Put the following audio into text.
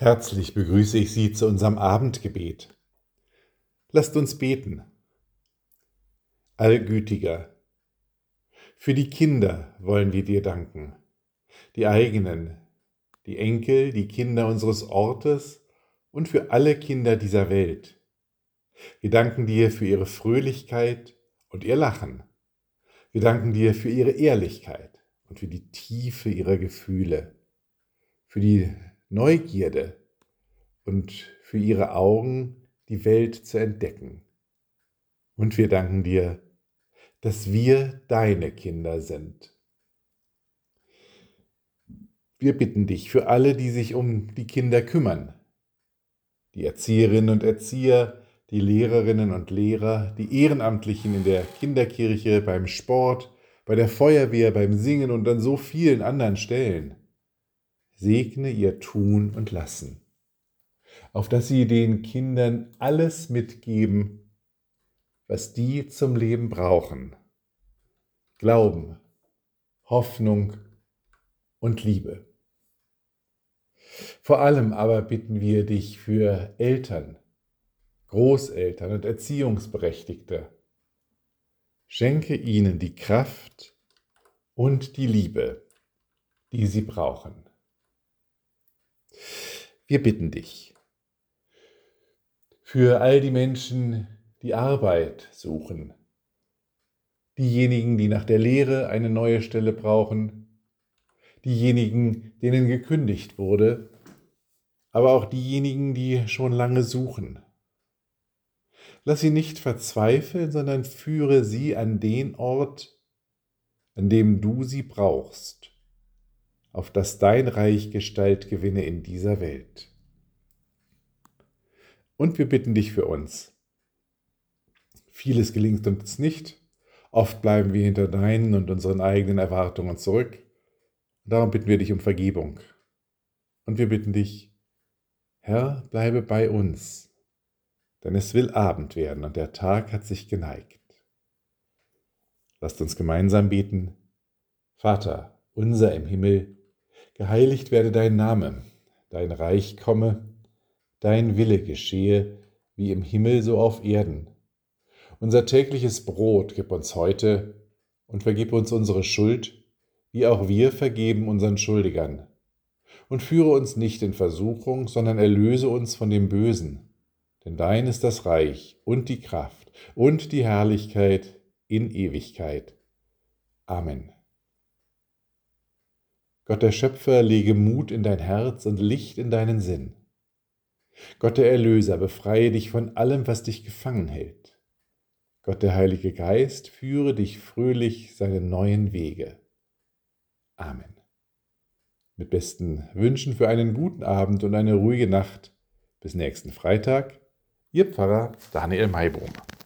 Herzlich begrüße ich Sie zu unserem Abendgebet. Lasst uns beten. Allgütiger, für die Kinder wollen wir dir danken, die eigenen, die Enkel, die Kinder unseres Ortes und für alle Kinder dieser Welt. Wir danken dir für ihre Fröhlichkeit und ihr Lachen. Wir danken dir für ihre Ehrlichkeit und für die Tiefe ihrer Gefühle, für die Neugierde und für ihre Augen, die Welt zu entdecken. Und wir danken dir, dass wir deine Kinder sind. Wir bitten dich für alle, die sich um die Kinder kümmern, die Erzieherinnen und Erzieher, die Lehrerinnen und Lehrer, die Ehrenamtlichen in der Kinderkirche, beim Sport, bei der Feuerwehr, beim Singen und an so vielen anderen Stellen. Segne ihr Tun und Lassen, auf dass sie den Kindern alles mitgeben, was die zum Leben brauchen. Glauben, Hoffnung und Liebe. Vor allem aber bitten wir dich für Eltern, Großeltern und Erziehungsberechtigte. Schenke ihnen die Kraft und die Liebe, die sie brauchen. Wir bitten dich für all die Menschen, die Arbeit suchen, diejenigen, die nach der Lehre eine neue Stelle brauchen, diejenigen, denen gekündigt wurde, aber auch diejenigen, die schon lange suchen. Lass sie nicht verzweifeln, sondern führe sie an den Ort, an dem du sie brauchst, auf dass dein Reich Gestalt gewinne in dieser Welt. Und wir bitten dich für uns. Vieles gelingt uns nicht, oft bleiben wir hinter deinen und unseren eigenen Erwartungen zurück. Darum bitten wir dich um Vergebung. Und wir bitten dich, Herr, bleibe bei uns, denn es will Abend werden und der Tag hat sich geneigt. Lasst uns gemeinsam beten. Vater, unser im Himmel, geheiligt werde dein Name, dein Reich komme, dein Wille geschehe, wie im Himmel so auf Erden. Unser tägliches Brot gib uns heute und vergib uns unsere Schuld, wie auch wir vergeben unseren Schuldigern. Und führe uns nicht in Versuchung, sondern erlöse uns von dem Bösen. Denn dein ist das Reich und die Kraft und die Herrlichkeit in Ewigkeit. Amen. Gott der Schöpfer, lege Mut in dein Herz und Licht in deinen Sinn. Gott der Erlöser, befreie dich von allem, was dich gefangen hält. Gott der Heilige Geist, führe dich fröhlich seine neuen Wege. Amen. Mit besten Wünschen für einen guten Abend und eine ruhige Nacht. Bis nächsten Freitag, Ihr Pfarrer Daniel Maibohm.